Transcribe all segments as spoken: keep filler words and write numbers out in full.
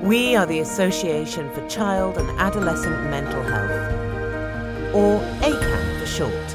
We are the Association for Child and Adolescent Mental Health, or ACAM for short.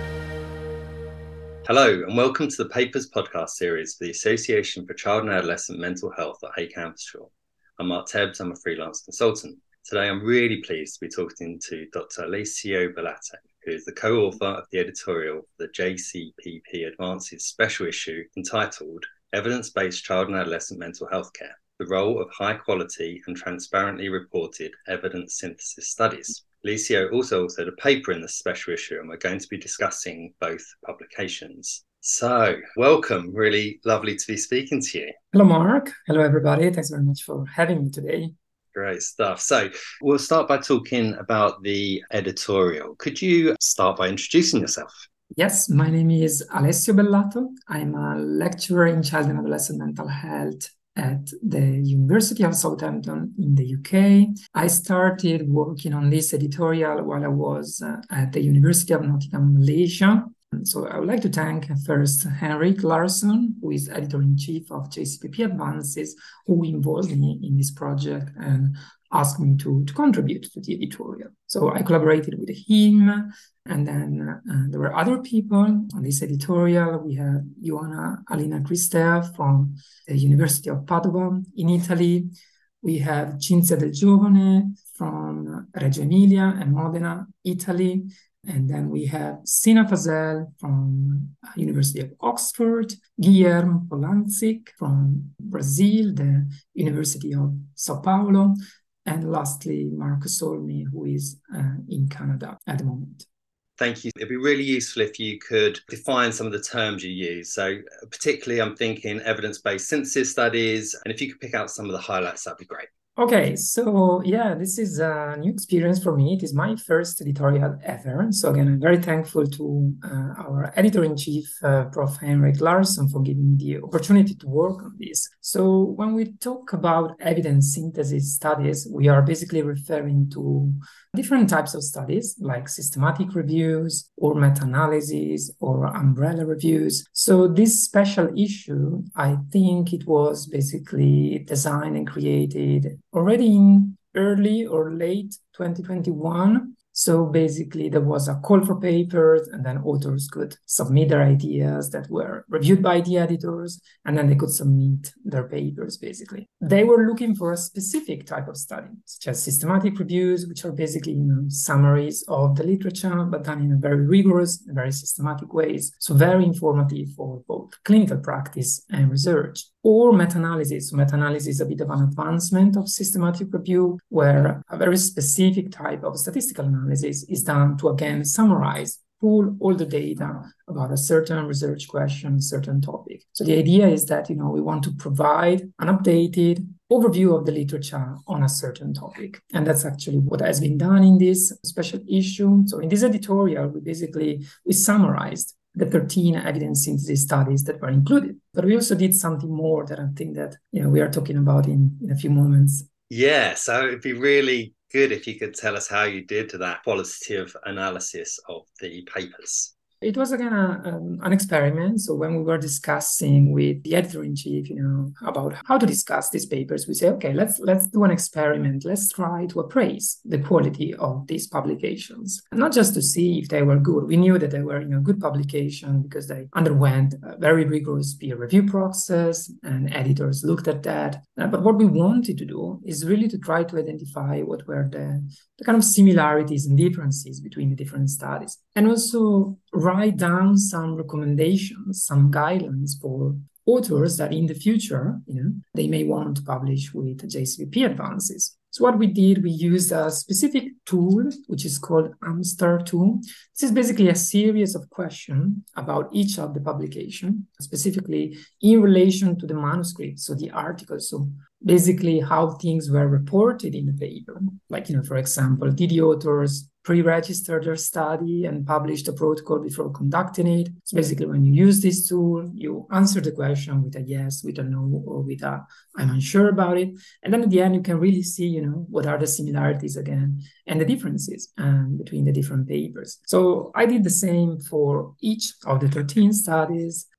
Hello and welcome to the Papers podcast series for the Association for Child and Adolescent Mental Health at ACAM for short. I'm Mark Tebbs, I'm a freelance consultant. Today I'm really pleased to be talking to Doctor Alessio Bellatto, who is the co-author of the editorial for the J C P P Advances special issue entitled Evidence-Based Child and Adolescent Mental Health Care, the role of high-quality and transparently reported evidence synthesis studies. Alessio also authored a paper in this special issue, and we're going to be discussing both publications. So, welcome. Really lovely to be speaking to you. Hello, Mark. Hello, everybody. Thanks very much for having me today. Great stuff. So, we'll start by talking about the editorial. Could you start by introducing yourself? Yes, my name is Alessio Bellatto. I'm a lecturer in child and adolescent mental health at the University of Southampton in the U K. I started working on this editorial while I was uh, at the University of Nottingham, Malaysia. So I would like to thank first Henrik Larsson, who is editor-in-chief of J C P P Advances, who involved me in this project and asked me to, to contribute to the editorial. So I collaborated with him, and then uh, there were other people on this editorial. We have Ioana Alina Cristea from the University of Padova in Italy. We have Cinzia Del Giovane from Reggio Emilia and Modena, Italy. And then we have Sina Fazel from University of Oxford, Guilherme Polanczyk from Brazil, the University of Sao Paulo, and lastly, Marco Solmi, who is uh, in Canada at the moment. Thank you. It'd be really useful if you could define some of the terms you use. So particularly, I'm thinking evidence-based synthesis studies, and if you could pick out some of the highlights, that'd be great. Okay, so yeah, this is a new experience for me. It is my first editorial ever. So again, I'm very thankful to uh, our editor-in-chief, uh, Professor Henrik Larsson, for giving me the opportunity to work on this. So when we talk about evidence synthesis studies, we are basically referring to different types of studies like systematic reviews or meta-analysis or umbrella reviews. So this special issue, I think it was basically designed and created already in early or late twenty twenty-one. So basically there was a call for papers, and then authors could submit their ideas that were reviewed by the editors, and then they could submit their papers basically. They were looking for a specific type of study, such as systematic reviews, which are basically, you know, summaries of the literature, but done in a very rigorous, very systematic ways. So very informative for both clinical practice and research. Or meta-analysis. So meta-analysis is a bit of an advancement of systematic review, where a very specific type of statistical analysis is done to, again, summarize, pull all the data about a certain research question, certain topic. So the idea is that, you know, we want to provide an updated overview of the literature on a certain topic. And that's actually what has been done in this special issue. So in this editorial, we basically, we summarized the thirteen evidence synthesis studies that were included. But we also did something more that I think that, you know, we are talking about in, in a few moments. Yeah, so it'd be really good if you could tell us how you did that qualitative analysis of the papers. It was, again, a, um, an experiment. So when we were discussing with the editor-in-chief, you know, about how to discuss these papers, we say, okay, let's let's do an experiment. Let's try to appraise the quality of these publications, and not just to see if they were good. We knew that they were, you know, good publication because they underwent a very rigorous peer review process, and editors looked at that. Uh, but what we wanted to do is really to try to identify what were the, the kind of similarities and differences between the different studies, and also write down some recommendations, some guidelines for authors that in the future, you know, they may want to publish with J C P P Advances. So what we did, we used a specific tool, which is called AMSTAR tool. This is basically a series of questions about each of the publication, specifically in relation to the manuscript, so the article. So basically how things were reported in the paper. Like, you know, for example, did the authors pre-register their study and publish the protocol before conducting it? So basically, when you use this tool, you answer the question with a yes, with a no, or with a I'm unsure about it. And then at the end, you can really see, you know, what are the similarities again and the differences um, between the different papers. So I did the same for each of the thirteen studies.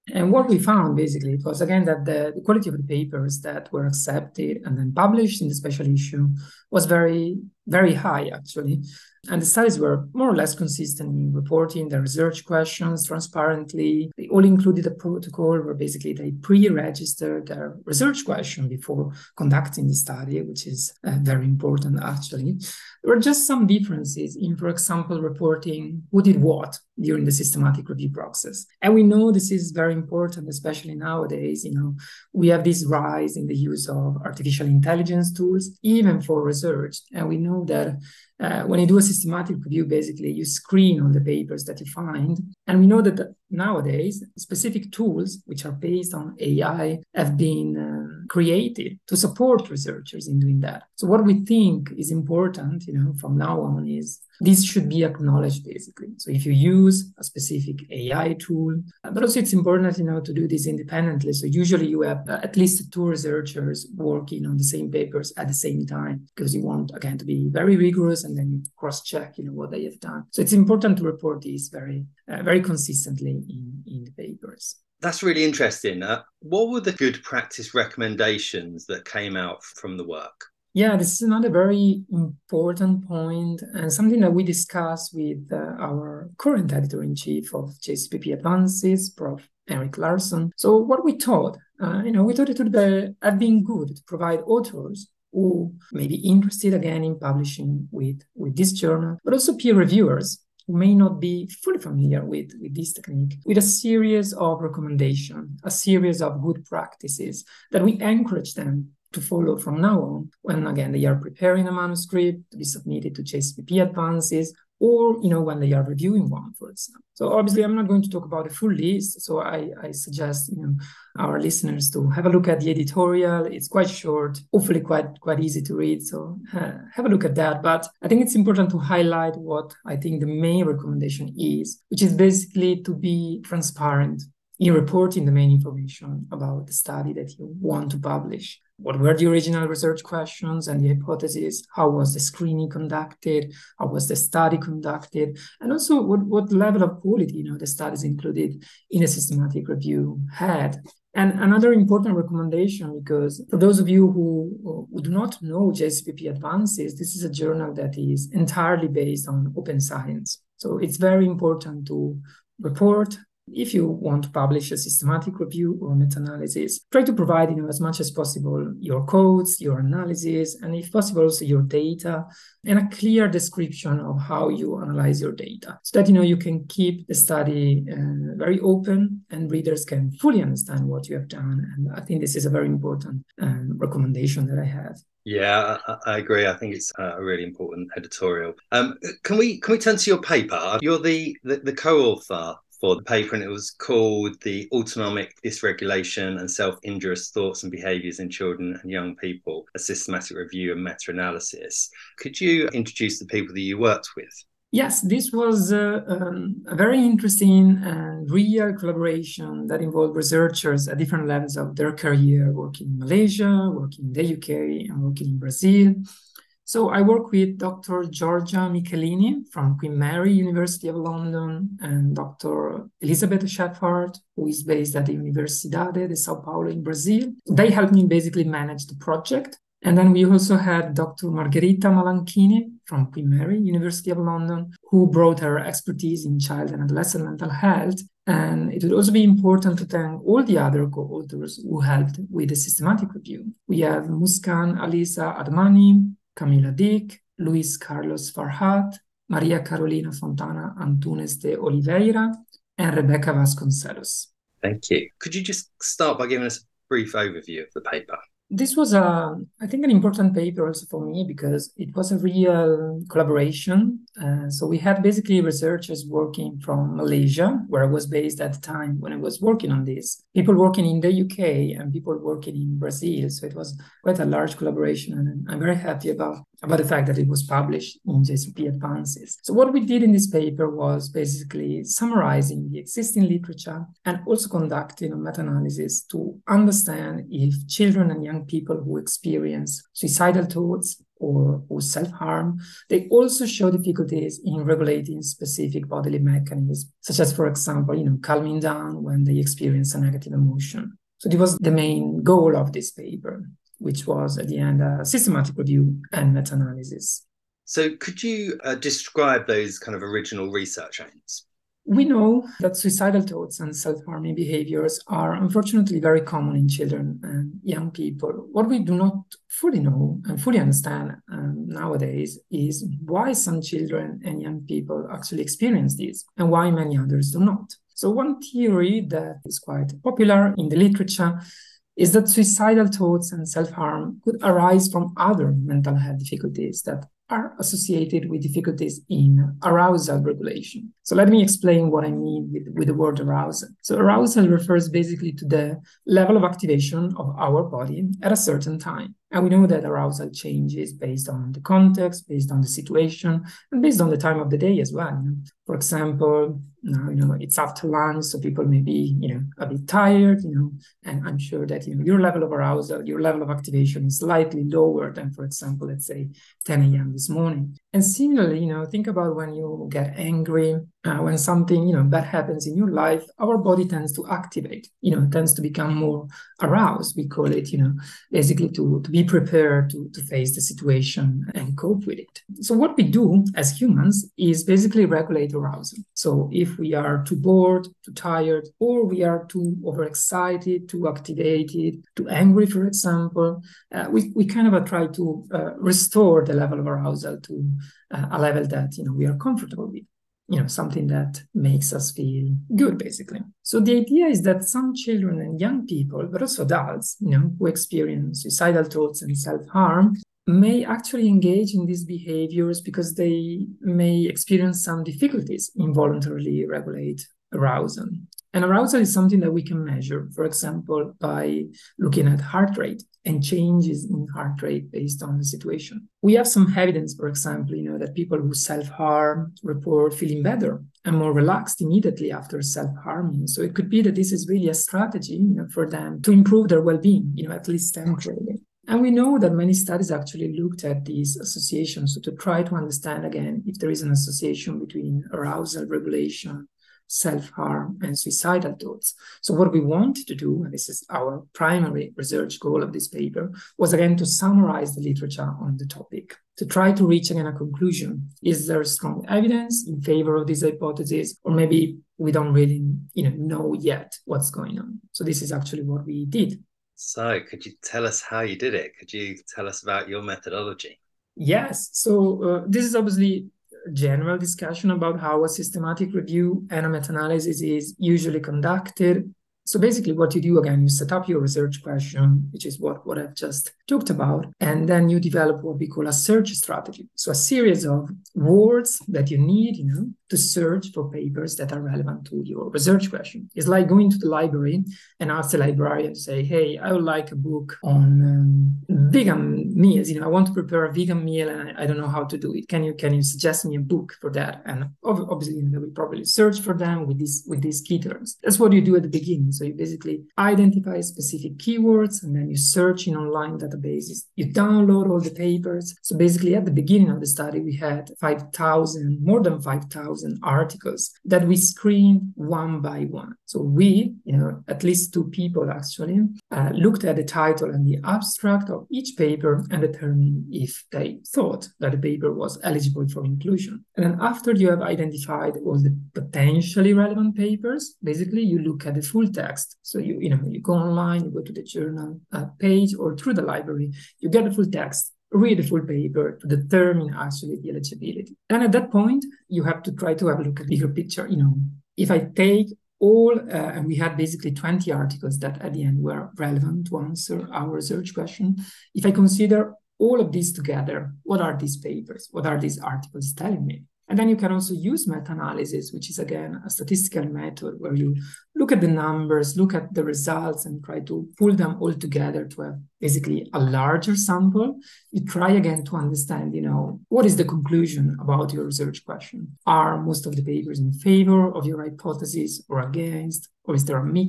And what we found basically was again that the, the quality of the papers that were accepted and then published in the special issue was very, very high actually. And the studies were more or less consistent in reporting the research questions transparently. They all included a protocol where basically they pre-registered their research question before conducting the study, which is uh, very important actually. There were just some differences in, for example, reporting who did what during the systematic review process. And we know this is very important, especially nowadays. You know, we have this rise in the use of artificial intelligence tools, even for research. And we know that uh, when you do a systematic review, basically you screen all the papers that you find. And we know that nowadays, specific tools, which are based on A I, have been uh, created to support researchers in doing that. So what we think is important, you know, from now on is this should be acknowledged, basically. So if you use a specific A I tool, but also it's important, you know, to do this independently. So usually you have uh, at least two researchers working on the same papers at the same time, because you want, again, to be very rigorous and then you cross-check, you know, what they have done. So it's important to report these very, uh, very consistently in, in the papers. That's really interesting. Uh, what were the good practice recommendations that came out from the work? Yeah, this is another very important point and something that we discussed with uh, our current editor-in-chief of J C P P Advances, Professor Henrik Larsson. So what we thought, uh, you know, we thought it would be, have been good to provide authors who may be interested again in publishing with, with this journal, but also peer reviewers who may not be fully familiar with, with this technique, with a series of recommendations, a series of good practices that we encourage them to follow from now on, when again they are preparing a manuscript to be submitted to J C P P Advances, or you know when they are reviewing one, for example. So obviously I'm not going to talk about the full list, so I, I suggest you know our listeners to have a look at the editorial. It's quite short, hopefully quite quite easy to read, so uh, have a look at that. But I think it's important to highlight what I think the main recommendation is, which is basically to be transparent in reporting the main information about the study that you want to publish. What were the original research questions and the hypotheses? How was the screening conducted? How was the study conducted? And also what, what level of quality, you know, the studies included in a systematic review had. And another important recommendation, because for those of you who, who do not know J C P P Advances, this is a journal that is entirely based on open science. So it's very important to report. If you want to publish a systematic review or meta-analysis, try to provide you know, as much as possible your codes, your analysis, and if possible also your data, and a clear description of how you analyze your data, so that you know you can keep the study uh, very open and readers can fully understand what you have done. And I think this is a very important um, recommendation that I have. Yeah, I, I agree. I think it's a really important editorial. Um, can we can we turn to your paper? You're the the, the co-author for the paper, and it was called The Autonomic Dysregulation and Self-Injurious Thoughts and Behaviours in Children and Young People, a Systematic Review and Meta-Analysis. Could you introduce the people that you worked with? Yes, this was uh, um, a very interesting and real collaboration that involved researchers at different levels of their career, working in Malaysia, working in the U K, and working in Brazil. So I work with Doctor Giorgia Michelini from Queen Mary University of London and Doctor Elizabeth Shepherd, who is based at the Universidade de Sao Paulo in Brazil. They helped me basically manage the project. And then we also had Doctor Margherita Malanchini from Queen Mary University of London, who brought her expertise in child and adolescent mental health. And it would also be important to thank all the other co-authors who helped with the systematic review. We have Muskan Alisa Admani, Camila Dick, Luis Carlos Farhat, Maria Carolina Fontana Antunes de Oliveira, and Rebecca Vasconcelos. Thank you. Could you just start by giving us a brief overview of the paper? This was, a, I think, an important paper also for me because it was a real collaboration. Uh, so we had basically researchers working from Malaysia, where I was based at the time when I was working on this, people working in the U K and people working in Brazil. So it was quite a large collaboration, and I'm very happy about, about the fact that it was published in J C P P Advances. So what we did in this paper was basically summarizing the existing literature and also conducting a meta-analysis to understand if children and young people who experience suicidal thoughts or, or self-harm, they also show difficulties in regulating specific bodily mechanisms, such as, for example, you know, calming down when they experience a negative emotion. So this was the main goal of this paper, which was at the end a systematic review and meta-analysis. So could you uh, describe those kind of original research aims? We know that suicidal thoughts and self-harming behaviors are unfortunately very common in children and young people. What we do not fully know and fully understand um, nowadays is why some children and young people actually experience this and why many others do not. So one theory that is quite popular in the literature is that suicidal thoughts and self-harm could arise from other mental health difficulties that are associated with difficulties in arousal regulation. So let me explain what I mean with, with the word arousal. So arousal refers basically to the level of activation of our body at a certain time. And we know that arousal changes based on the context, based on the situation, and based on the time of the day as well. You know? For example, now, you know, it's after lunch, so people may be, you know, a bit tired, you know, and I'm sure that, you know, your level of arousal, your level of activation is slightly lower than, for example, let's say ten a.m. this morning. And similarly, you know, think about when you get angry, uh, when something, you know, bad happens in your life, our body tends to activate, you know, tends to become more aroused. We call it, you know, basically to, to be prepared to, to face the situation and cope with it. So what we do as humans is basically regulate arousal. So if we are too bored, too tired, or we are too overexcited, too activated, too angry, for example, uh, we, we kind of try to uh, restore the level of arousal to uh, a level that, you know, we are comfortable with. You know, something that makes us feel good, basically. So the idea is that some children and young people, but also adults, you know, who experience suicidal thoughts and self-harm, may actually engage in these behaviors because they may experience some difficulties in voluntarily regulate arousal. And arousal is something that we can measure, for example, by looking at heart rate and changes in heart rate based on the situation. We have some evidence, for example, you know, that people who self-harm report feeling better and more relaxed immediately after self-harming. So it could be that this is really a strategy, you know, for them to improve their well-being, you know, at least temporarily. And we know that many studies actually looked at these associations, so to try to understand again if there is an association between arousal regulation, self-harm, and suicidal thoughts. So what we wanted to do, and this is our primary research goal of this paper, was again to summarize the literature on the topic, to try to reach again a conclusion. Is there strong evidence in favor of this hypothesis, or maybe we don't really, you know, know yet what's going on? So this is actually what we did. So could you tell us how you did it? Could you tell us about your methodology? Yes. So uh, this is obviously general discussion about how a systematic review and a meta-analysis is usually conducted. So basically what you do, again, you set up your research question, which is what, what I've just talked about, and then you develop what we call a search strategy. So a series of words that you need, you know, to search for papers that are relevant to your research question. It's like going to the library and ask the librarian to say, hey, I would like a book on um, vegan meals. You know, I want to prepare a vegan meal and I, I don't know how to do it. Can you can you suggest me a book for that? And obviously, you know, we probably search for them with these with these key terms. That's what you do at the beginning. So you basically identify specific keywords and then you search in online databases. You download all the papers. So basically at the beginning of the study, we had five thousand, more than five thousand articles that we screened one by one. So we, you know, at least two people actually, uh, looked at the title and the abstract of each paper and determined if they thought that the paper was eligible for inclusion. And then after you have identified all the potentially relevant papers, basically you look at the full text. So you, you know, you go online, you go to the journal uh, page or through the library, you get the full text, read the full paper to determine actually the eligibility. And at that point, you have to try to have a look at the bigger picture. You know, if I take all, uh, and we had basically twenty articles that at the end were relevant to answer our research question. If I consider all of these together, what are these papers? What are these articles telling me? And then you can also use meta-analysis, which is, again, a statistical method where you look at the numbers, look at the results, and try to pull them all together to have basically a larger sample. You try again to understand, you know, what is the conclusion about your research question? Are most of the papers in favor of your hypothesis or against? Or is there a mix?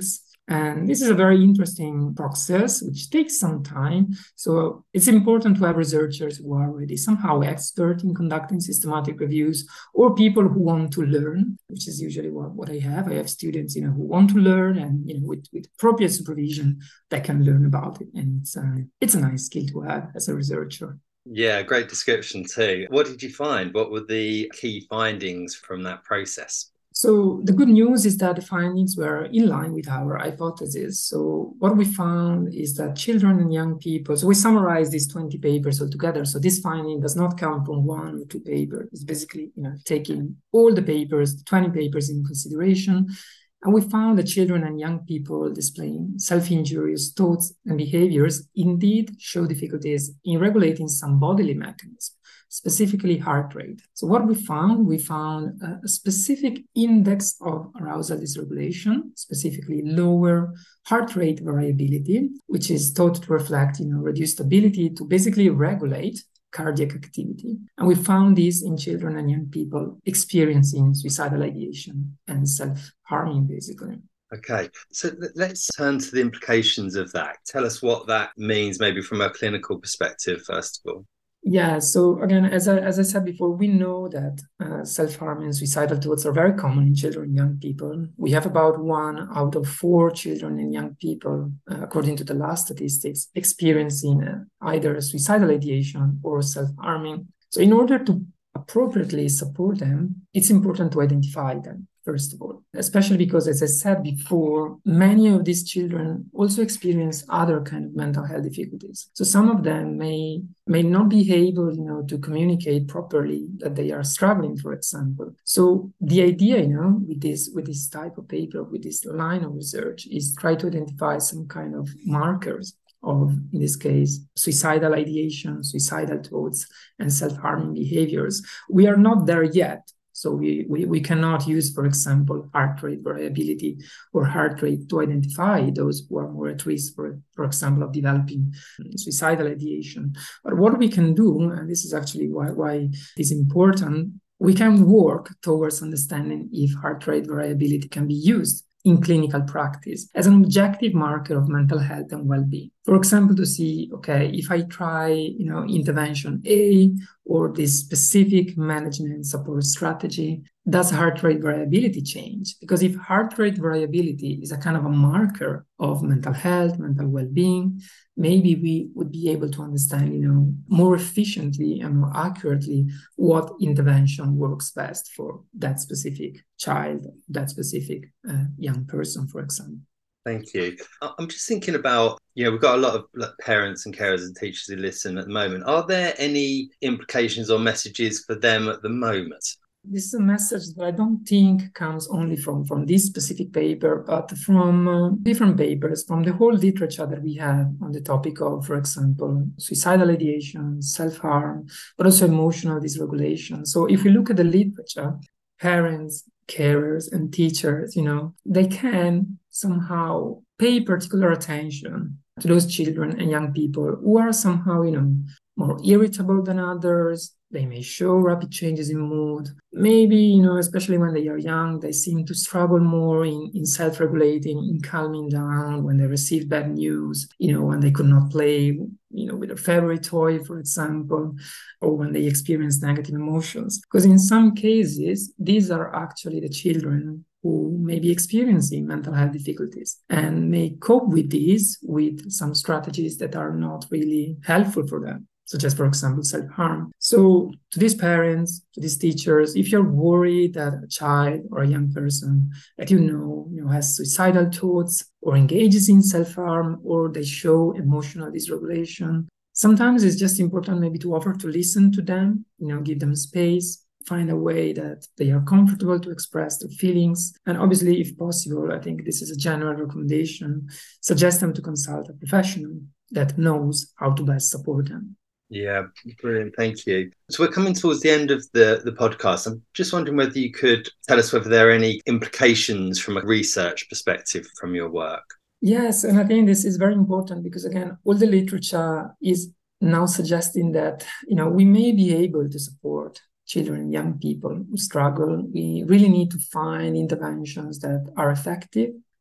And this is a very interesting process, which takes some time. So it's important to have researchers who are already somehow expert in conducting systematic reviews, or people who want to learn, which is usually what, what I have. I have students, you know, who want to learn, and, you know, with, with appropriate supervision, they can learn about it. And it's a, it's a nice skill to have as a researcher. Yeah, great description too. What did you find? What were the key findings from that process? So the good news is that the findings were in line with our hypothesis. So what we found is that children and young people, so we summarized these twenty papers altogether. So this finding does not come from one or two papers. It's basically, you know, taking all the papers, the twenty papers in consideration. And we found that children and young people displaying self-injurious thoughts and behaviors indeed show difficulties in regulating some bodily mechanisms, specifically heart rate. So what we found, we found a specific index of arousal dysregulation, specifically lower heart rate variability, which is thought to reflect, you know, reduced ability to basically regulate cardiac activity. And we found this in children and young people experiencing suicidal ideation and self-harming, basically. Okay, so let's turn to the implications of that. Tell us what that means, maybe from a clinical perspective, first of all. Yeah, so again, as I, as I said before, we know that uh, self-harm and suicidal thoughts are very common in children and young people. We have about one out of four children and young people, uh, according to the last statistics, experiencing uh, either suicidal ideation or self-harming. So in order to appropriately support them, it's important to identify them, first of all, especially because, as I said before, many of these children also experience other kind of mental health difficulties. So some of them may may not be able, you know, to communicate properly that they are struggling, for example. So the idea, you know, with this with this type of paper, with this line of research, is try to identify some kind of markers of, in this case, suicidal ideation, suicidal thoughts, and self-harming behaviors. We are not there yet. So we, we, we cannot use, for example, heart rate variability or heart rate to identify those who are more at risk, for, for example, of developing suicidal ideation. But what we can do, and this is actually why, why it is important, we can work towards understanding if heart rate variability can be used in clinical practice as an objective marker of mental health and well-being. For example, to see, okay, if I try, you know, intervention A or this specific management support strategy, does heart rate variability change? Because if heart rate variability is a kind of a marker of mental health, mental well-being, maybe we would be able to understand, you know, more efficiently and more accurately what intervention works best for that specific child, that specific uh, young person, for example. Thank you. I'm just thinking about, you know, we've got a lot of like, parents and carers and teachers who listen at the moment. Are there any implications or messages for them at the moment? This is a message that I don't think comes only from, from this specific paper, but from uh, different papers, from the whole literature that we have on the topic of, for example, suicidal ideation, self-harm, but also emotional dysregulation. So if we look at the literature, parents, carers, and teachers, you know, they can somehow pay particular attention to those children and young people who are somehow, you know, more irritable than others. They may show rapid changes in mood. Maybe, you know, especially when they are young, they seem to struggle more in, in self-regulating, in calming down when they receive bad news, you know, when they could not play, you know, with their favorite toy, for example, or when they experience negative emotions. Because in some cases, these are actually the children who may be experiencing mental health difficulties and may cope with these with some strategies that are not really helpful for them, such as, for example, self-harm. So to these parents, to these teachers, if you're worried that a child or a young person that you know, you know has suicidal thoughts or engages in self-harm or they show emotional dysregulation, sometimes it's just important maybe to offer to listen to them, you know, give them space, find a way that they are comfortable to express their feelings. And obviously, if possible, I think this is a general recommendation, suggest them to consult a professional that knows how to best support them. Yeah, brilliant. Thank you. So we're coming towards the end of the, the podcast. I'm just wondering whether you could tell us whether there are any implications from a research perspective from your work. Yes, and I think this is very important because, again, all the literature is now suggesting that, you know, we may be able to support children and young people who struggle. We really need to find interventions that are effective,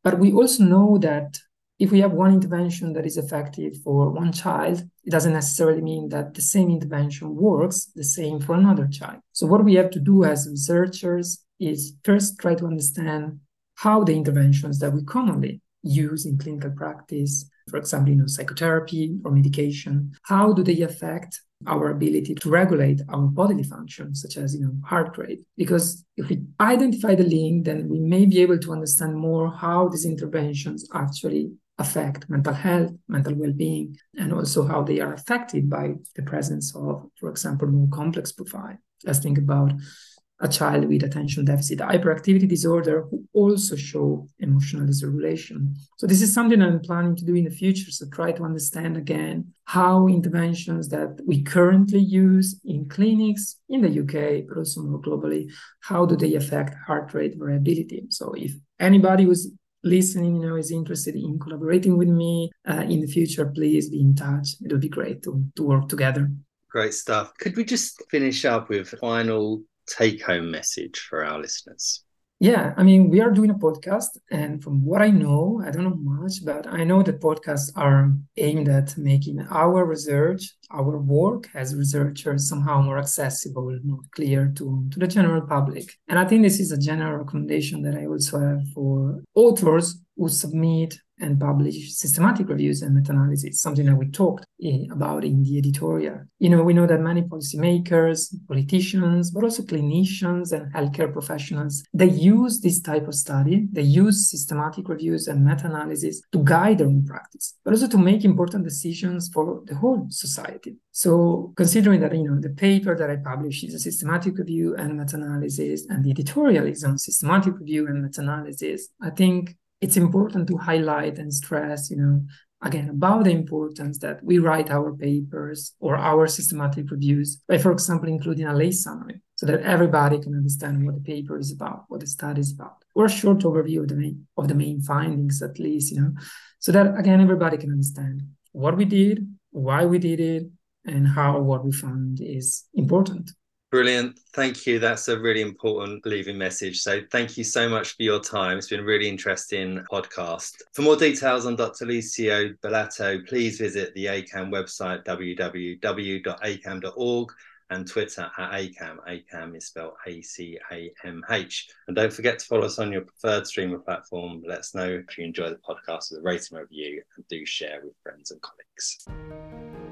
But we also know that if we have one intervention that is effective for one child, it doesn't necessarily mean that the same intervention works the same for another child. So what we have to do as researchers is first try to understand how the interventions that we commonly use in clinical practice, for example, you know, psychotherapy or medication, how do they affect our ability to regulate our bodily functions, such as, you know, heart rate? Because if we identify the link, then we may be able to understand more how these interventions actually affect mental health, mental well-being, and also how they are affected by the presence of, for example, more complex profile. Let's think about a child with attention deficit hyperactivity disorder who also show emotional dysregulation. So this is something I'm planning to do in the future. So try to understand again how interventions that we currently use in clinics in the U K, but also more globally, how do they affect heart rate variability? So if anybody who's listening, you know, is interested in collaborating with me uh, in the future, please be in touch. It would be great to, to work together. Great stuff. Could we just finish up with a final take-home message for our listeners? Yeah, I mean, we are doing a podcast, and from what I know, I don't know much, but I know that podcasts are aimed at making our research, our work as researchers somehow more accessible, more clear to, to the general public. And I think this is a general recommendation that I also have for authors who submit and publish systematic reviews and meta-analysis, something that we talked in, about in the editorial. You know, we know that many policymakers, politicians, but also clinicians and healthcare professionals, they use this type of study, they use systematic reviews and meta-analysis to guide their own practice, but also to make important decisions for the whole society. So considering that, you know, the paper that I published is a systematic review and meta-analysis, and the editorial is on systematic review and meta-analysis, I think it's important to highlight and stress, you know, again, about the importance that we write our papers or our systematic reviews by, for example, including a lay summary so that everybody can understand what the paper is about, what the study is about, or a short overview of the main, of the main findings, at least, you know, so that, again, everybody can understand what we did, why we did it, and how what we found is important. Brilliant. Thank you. That's a really important leaving message. So thank you so much for your time. It's been a really interesting podcast. For more details on Doctor Licio Bellato, please visit the A C A M website, w w w dot a c a m dot org, and Twitter at A C A M. A C A M is spelled A C A M H. And don't forget to follow us on your preferred streamer platform. Let us know if you enjoy the podcast with a rating review, and do share with friends and colleagues.